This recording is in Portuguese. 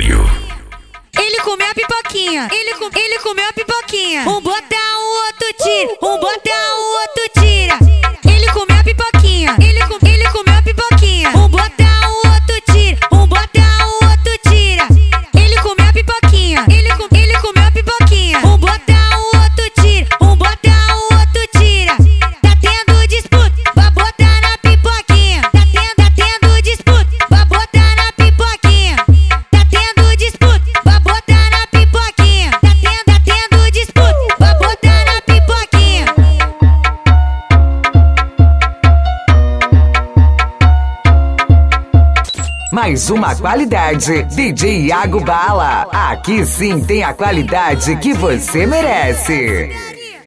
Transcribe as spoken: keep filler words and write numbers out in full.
Radio. Ele comeu a pipoquinha, ele, com, ele comeu a pipoquinha. Um bota, o outro tira, um bota, o outro tira. Ele comeu a pipoquinha, ele, com, ele comeu a pipoquinha. Um bota, o outro tira, um bota, o outro tira. Ele comeu a pipoquinha, ele, com, ele comeu a pipoquinha. Um bota, o outro tira, um bota, o outro tira. Tá tendo disputa, vai botar na pipoquinha. Tá tendo, tá tendo disputa, vai botar na pipoquinha. Tá tendo disputa, vai botar na pipoquinha. Tá tendo, tá tendo disputa, vai botar na pipoquinha. Mais uma qualidade, D J Iago Bala. Aqui sim tem a qualidade que você merece.